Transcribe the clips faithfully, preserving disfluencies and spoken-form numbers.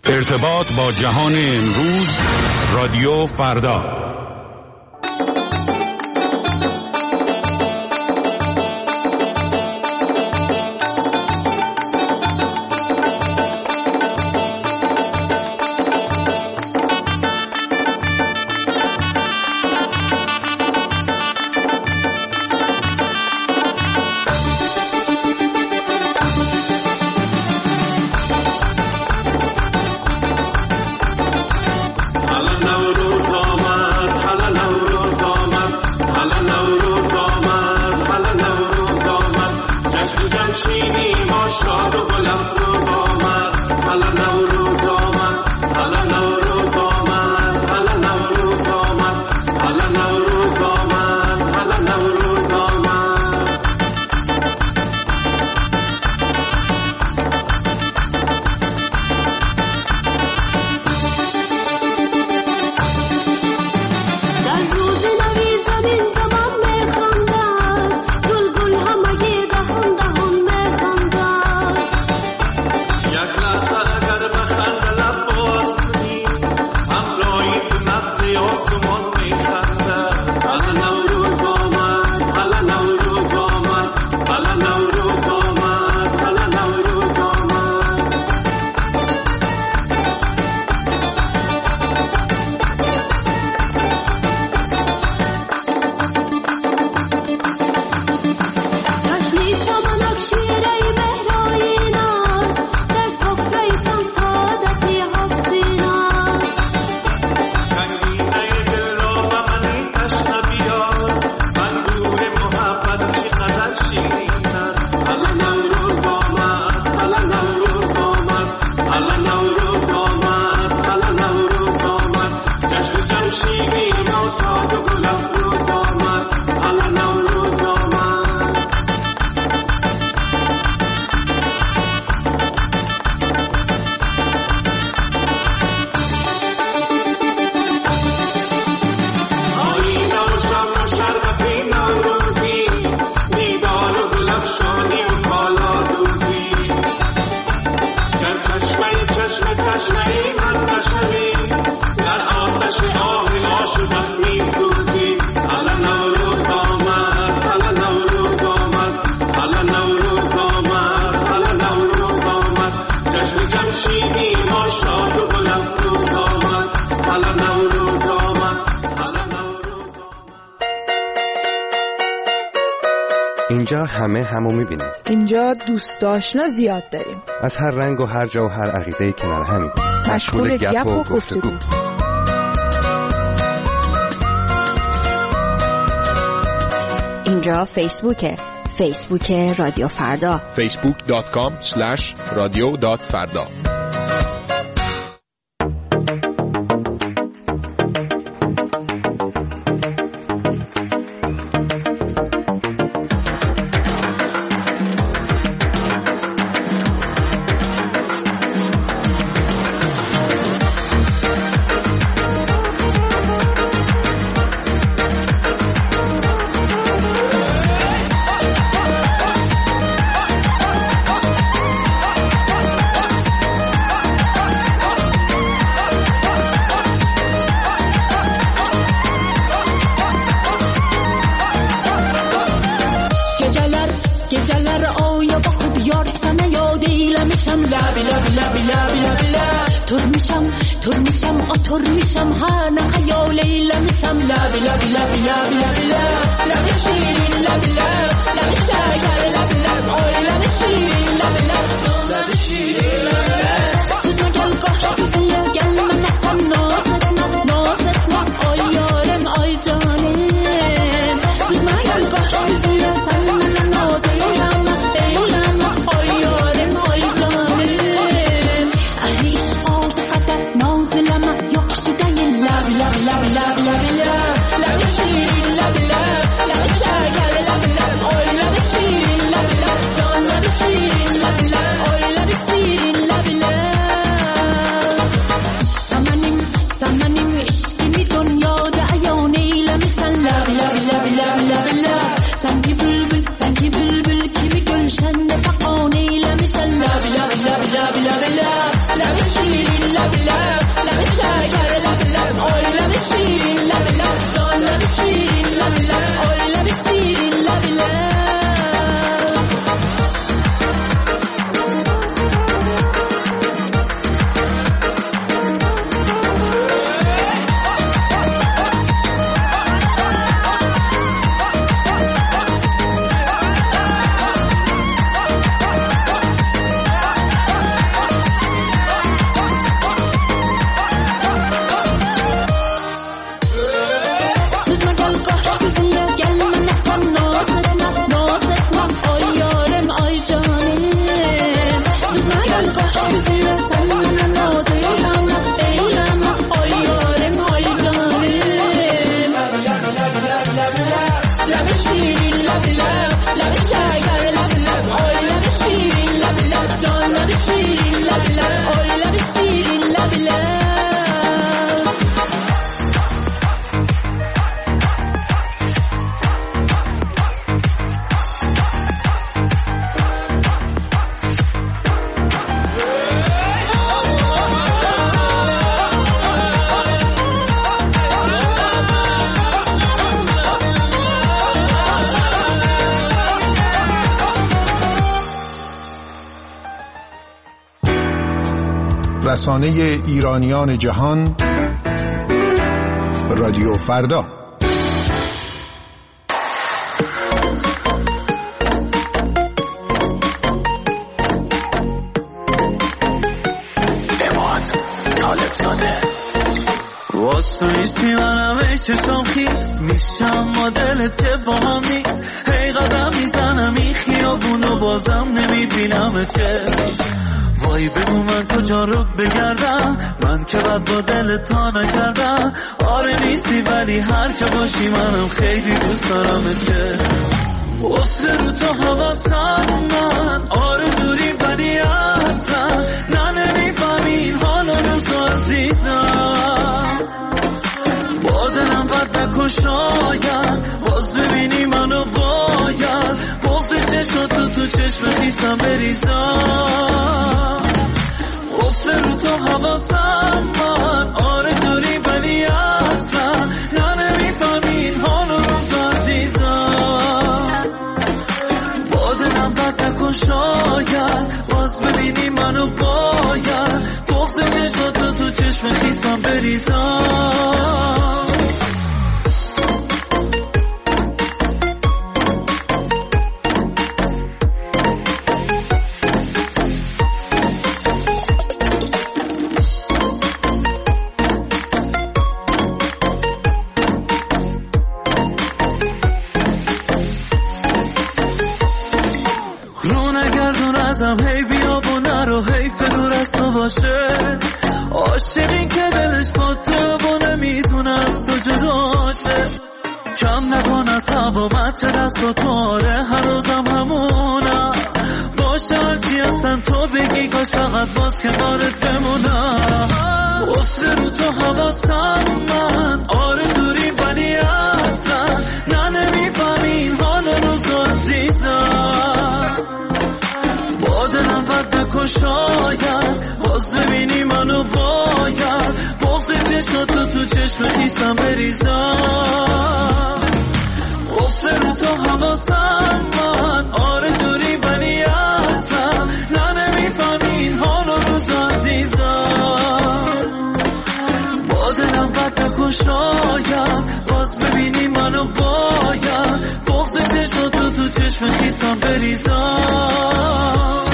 ارتباط با جهان امروز، رادیو فردا. اینجا همه همو میبینیم. اینجا دوست آشنا زیاد داریم. از هر رنگ و هر جا و هر عقیده‌ای کنار همیم. مشغول گپ و گفتگو. اینجا فیسبوکه. فیسبوک رادیو فردا. فیسبوک دات کام اسلش رادیو دات فردا. Don't رسانه ایرانیان جهان، رادیو فردا. واسه نیستی منم ای چشم خیست میشم ما دلت که با هم نیست. هی قدم میزنم این خیابونو بازم نمیبینمت که. وای بگو من کجا رو بگردم، من که بد با دلت تا نکردم. آره نیستی ولی هر جا باشی منم خیلی دوست دارمت که. واسه رو تو حواسم من، آره دوری ولی اصلا نه نمیفهمی حال روز عزیزم. با دلم بد نکن شاید باز ببینی منو باید بغض چشم تو تو چشم خیسم بریزم. واسه رو تو حواسم من، آره دوری ولی اصلا نه نمیفهمی حال روز عزیزم. با دلم بد نکن شاید باز ببینی منو باید بغض چشم تو تو چشم خیسم بریزم. هی بیا و نرو حیف دور از تو باشه. عاشقی که دلش با تو و نمیتونه از تو جداشه. کم نکن از هوا بچه دست و تواره هر روزم همونم باشه. هرچی هستن تو بگی کاش فقط باز که بارت بمونم. واسه رو تو حواسم من، آره دوری ولی اصلا نه نمیفهمی حال روز عزیزم. با دلم بد نکن شاید باز ببینی منو باید بغض چشم تو تو چشم خیسم بریزم. واسه رو تو حواسم من، آره دوری ولی اصلا نه نمیفهمی حال روز عزیزم. با دلم بد نکن شاید باز ببینی منو باید بغض چشم تو تو چشم خیسم بریزم.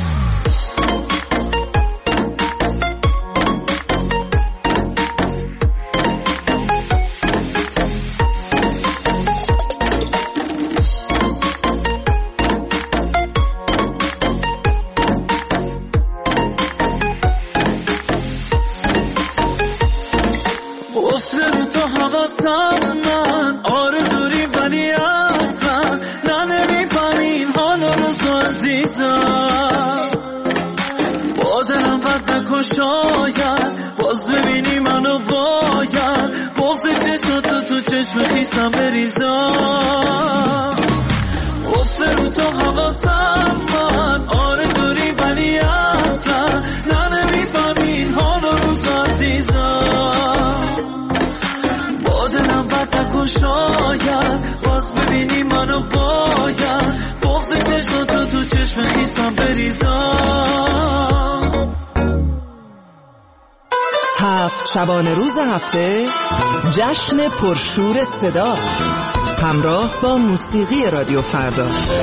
شاید باز ببینی منو باید بغض چشم تو تو چشم خیسم بریزم. واسه رو تو حواسم من، آره دوری ولی اصلا نه نمیفهمی حال روز عزیزم. با دلم بد نکن شاید باز ببینی منو باید بغض چشم تو تو چشم خیسم بریزم. هفت شبانه روز هفته جشن پرشور صدا همراه با موسیقی رادیو فردا.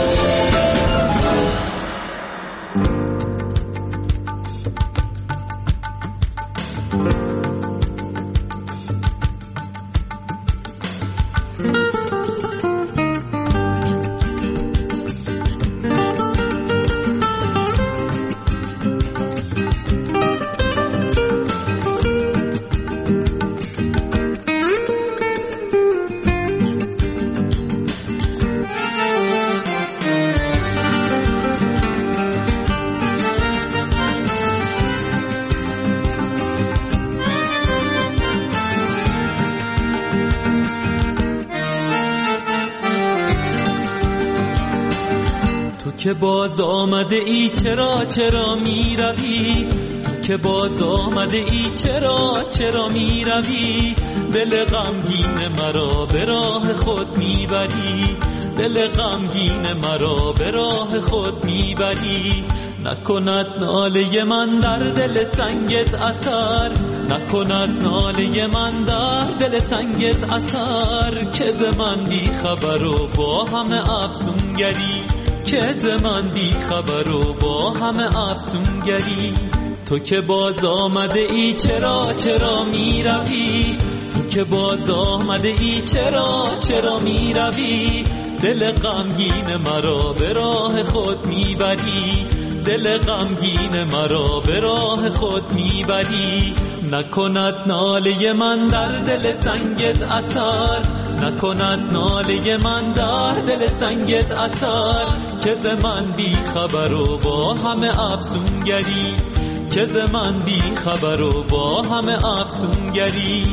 که باز آمده ای چرا چرا می روی، تو که باز آمده ای چرا چرا می روی، دل غمگین مرا به راه خود می بری، دل غمگین مرا به راه خود می بری، نکند ناله من در دل سنگت اثر، نکند ناله من در دل سنگت اثر. که ز من بی خبر و با همه افسونگری، که ز من بی خبر و با همه افسونگری. تو که باز آمده ای چرا چرا می روی، تو که باز آمده ای چرا چرا می روی. دل غمگین مرا به راه خود می بری، دل غمگین مرا به راه خود می بری. نکند ناله من در دل سنگت اثر، نکند ناله من در دل سنگت اثر. که ز من بی خبر و با همه افسونگری، که ز من بی خبر و با همه افسونگری.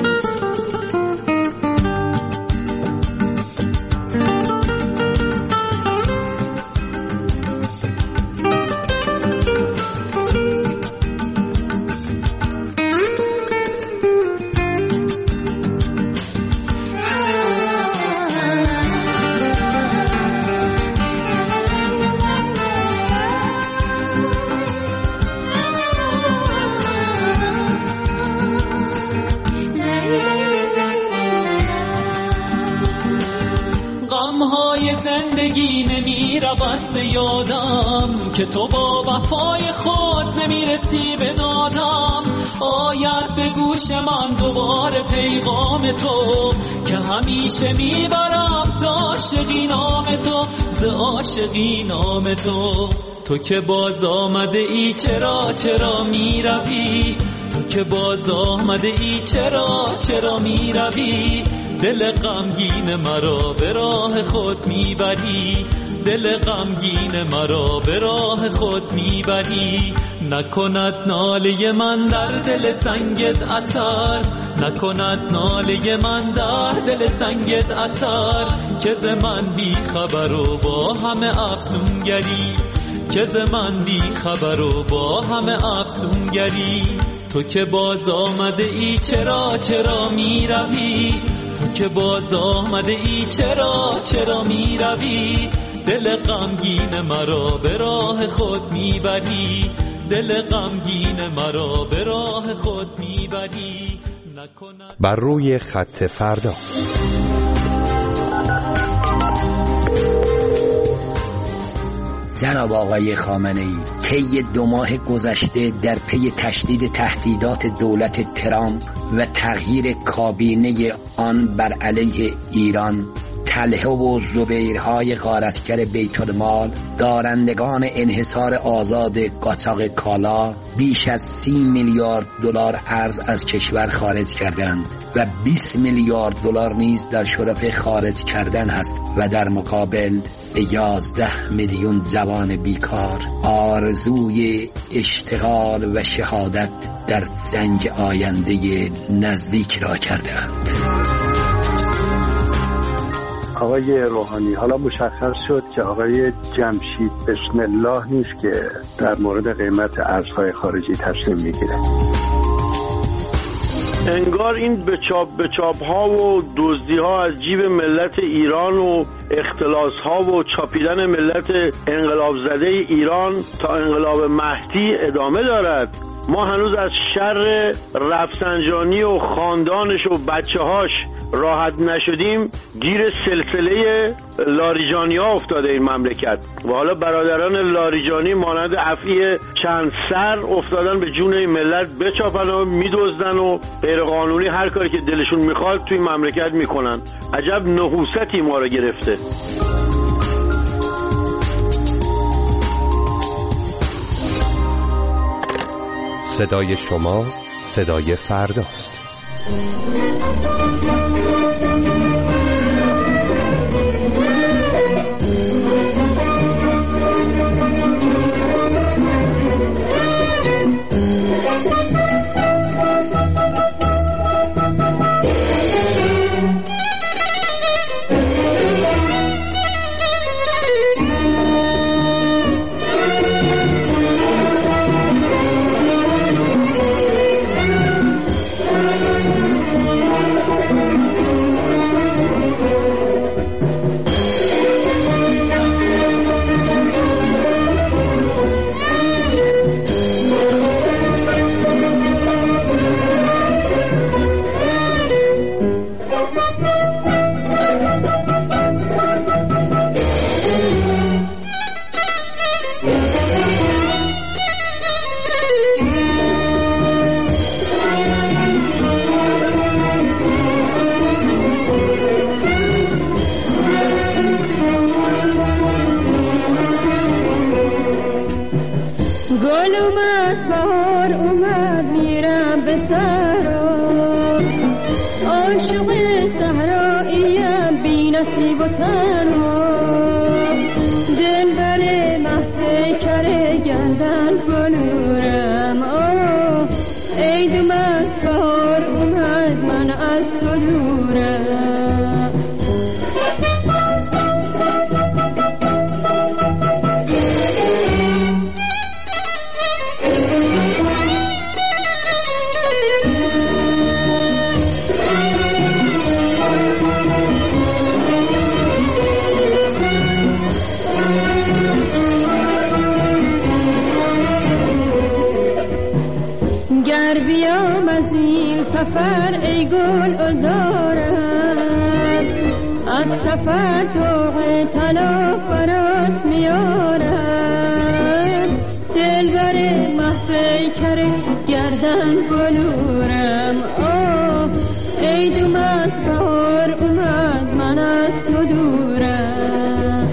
زندگی نمی رود ز یادم، که تو با وفای خود نمی رسی به دادم. آید به گوش من دوباره پیغام تو، که همیشه می برم ز عاشقی نام تو، ز عاشقی نام تو. تو که باز آمده ای چرا چرا می روی، تو که باز آمده ای چرا چرا می روی. دل غمگین مرا به راه خود میبری، دل غمگین مرا به راه خود میبری. نکند ناله من در دل سنگت اثر، نکند ناله من در دل سنگت اثر. که ز من بی خبر و با همه افسونگری، که ز من بی خبر و با همه افسونگری. تو که باز آمده ای چرا چرا می روی، تو که باز آمده ای چرا چرا می روی. دل غمگین مرا به راه خود می بری، دل غمگین مرا به راه خود می بری. بر روی خط فردا. جناب آقای خامنه‌ای، طی دو ماه گذشته در پی تشدید تهدیدات دولت ترامپ و تغییر کابینه آن بر علیه ایران، طلحه و زبیرهای غارتگر بیت المال، دارندگان انحصار آزاد قاچاق کالا، بیش از سی میلیارد دلار ارز از کشور خارج کردند و بیست میلیارد دلار نیز در شرف خارج کردن هست و در مقابل به یازده میلیون جوان بیکار آرزوی اشتغال و شهادت در جنگ آینده نزدیک را کردند. آقای روحانی، حالا مشخص شد که آقای جمشید بسم الله نیست که در مورد قیمت ارزهای خارجی تصمیم میگیره. انگار این به چاپ به چاپ ها و دزدی ها از جیب ملت ایران و اختلاس ها و چاپیدن ملت انقلاب زده ایران تا انقلاب مهدی ادامه دارد. ما هنوز از شر رفسنجانی و خاندانش و بچه هاش راحت نشدیم. گیر سلسله لاریجانی ها افتاده این مملکت و حالا برادران لاریجانی مانند افعی چند سر افتادن به جون این ملت، بچاپن و میدزدن و غیر قانونی هر کاری که دلشون میخواد توی مملکت میکنن. عجب نحوستی ما رو گرفته. صدای شما صدای فرداست. اومد بهار اومد میرم به صحرا، عاشق صحراییم بی نصیب و تنها، دلبر محفکر گردن بلورم. آه عید اومد بهار اومد من از تو دورم. گر بیام از این سفر ای گل عذارم، از سفر طوق طلا برات میارم، دلبر محفکر گردن بلورم. آه عید اومد بهار اومد من از تو دورم.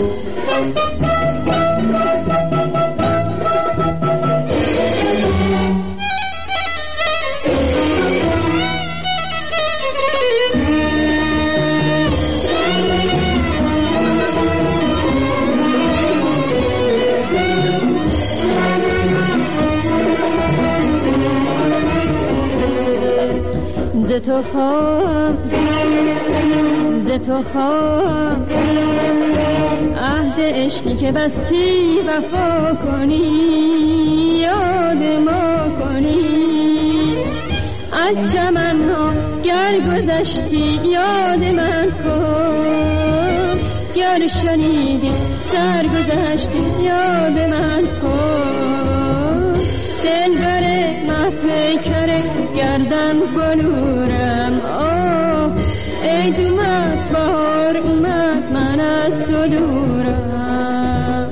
ز تو خواهم ز تو خواهم عهد عشقی که بستی وفا کنی، یاد ما کنی، از چمن‌ها گر گذشتی یاد من کن، گر شنیدی سر گذشتی یاد من کن، دلبر محفکر گردن بلورم. آه عید اومد بهار اومد من از تو دورم.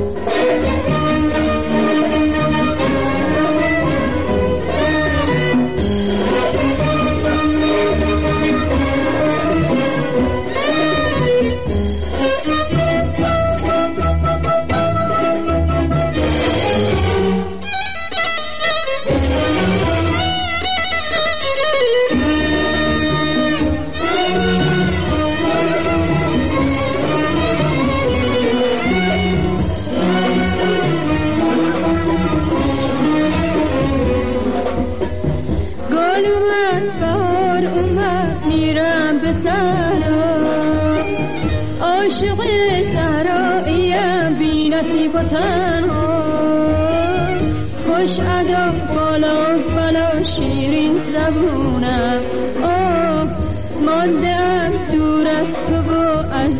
گل اومد بهار اومد میرم به صحرا، عاشق صحراییم بی نصیب و تنها، خوش ادا بالا بالا شیرین زبونم. آه مانده ام دور از تو و از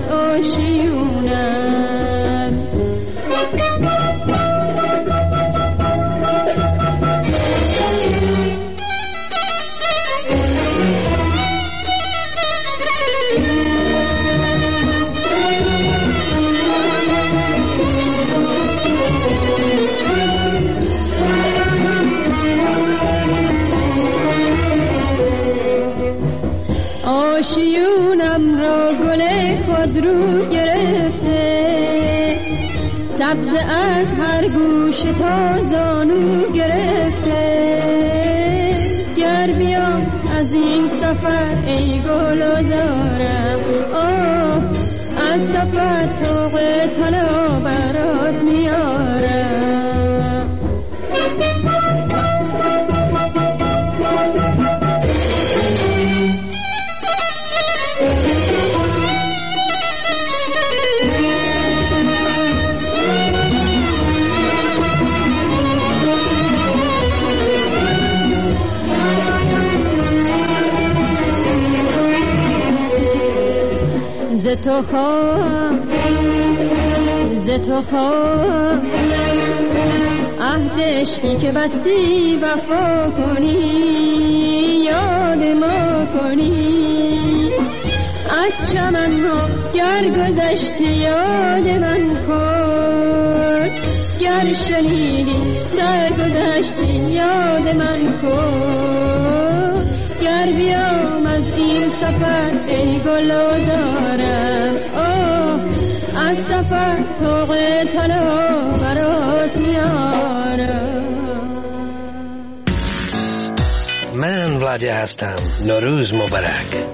آشیونم. آشیونم را گل خود رو گرفته، سبز از هر گوش تا زانو گرفته، گر بیام از این سفر ای گل عذارم. آه از سفر طوق طلا برات میارم. ز تو خواهم ز تو خواهم عهد عشقی که بستی وفا کنی، یاد ما کنی، از چمن‌ها گر گذشتی یاد من کن، گر شنیدی سر گذشتی یاد من کن، گر بیام از این سفر ای گل دارم. آه از سفر طوق طلا برات میارم. من ولادی هستم. نوروز مبارک.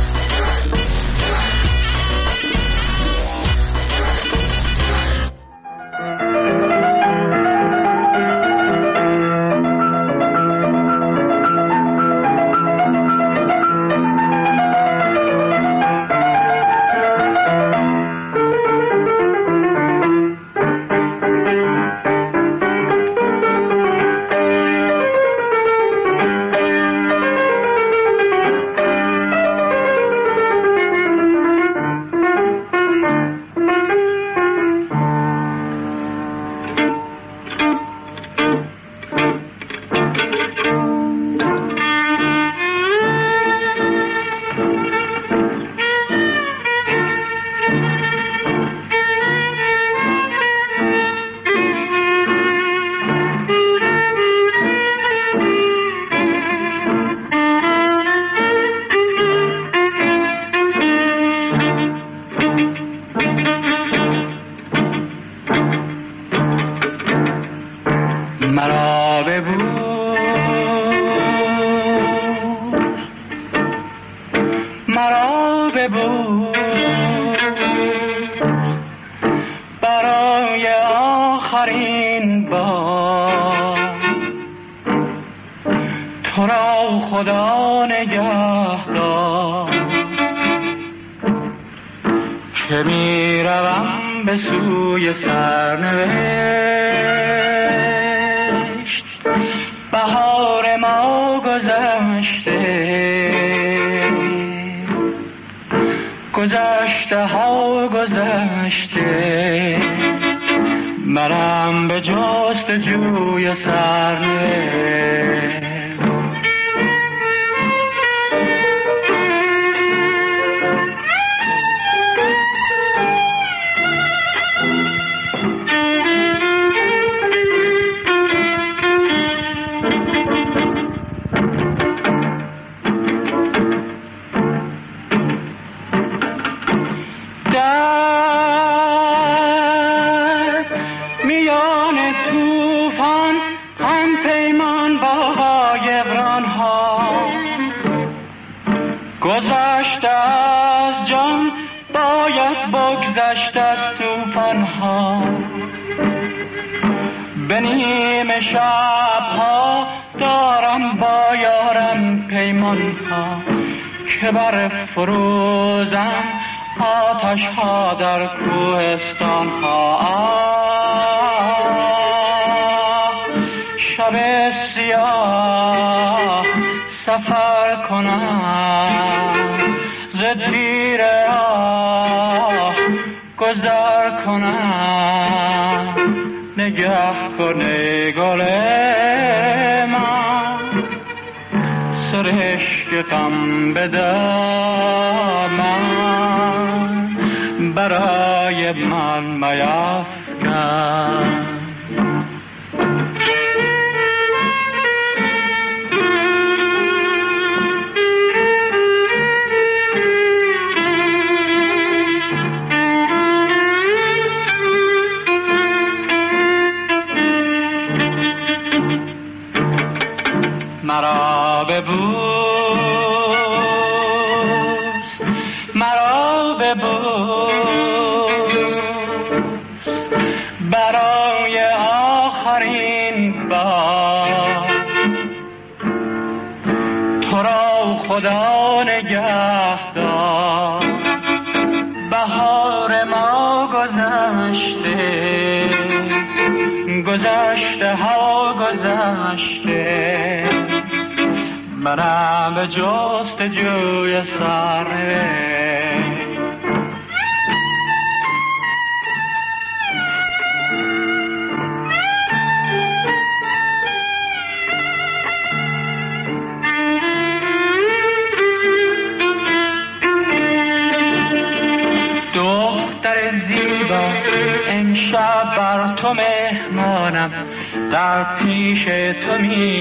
در پیش تو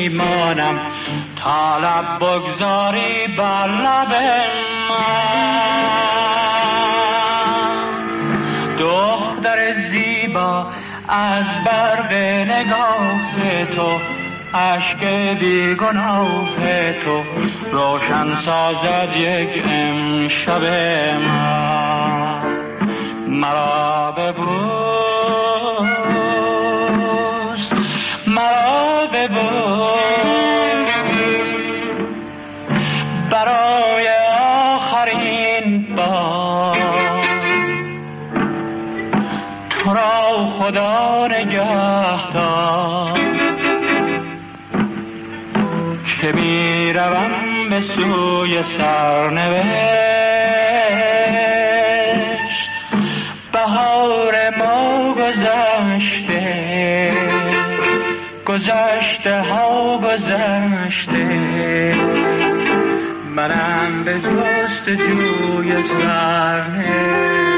میمانم تا لب بگذاری بر لب من. دختر زیبا از برق نگاه تو اشک بیگناه تو روشن سازد یک امشب من. مرا ببوس مرا ببوس برای آخرین بار. تو را خدا نگهدار که می روم به سوی سرنوشت. بهار ما گذشته گذشته ها گذشته، منم به جست جوی سرنوشت.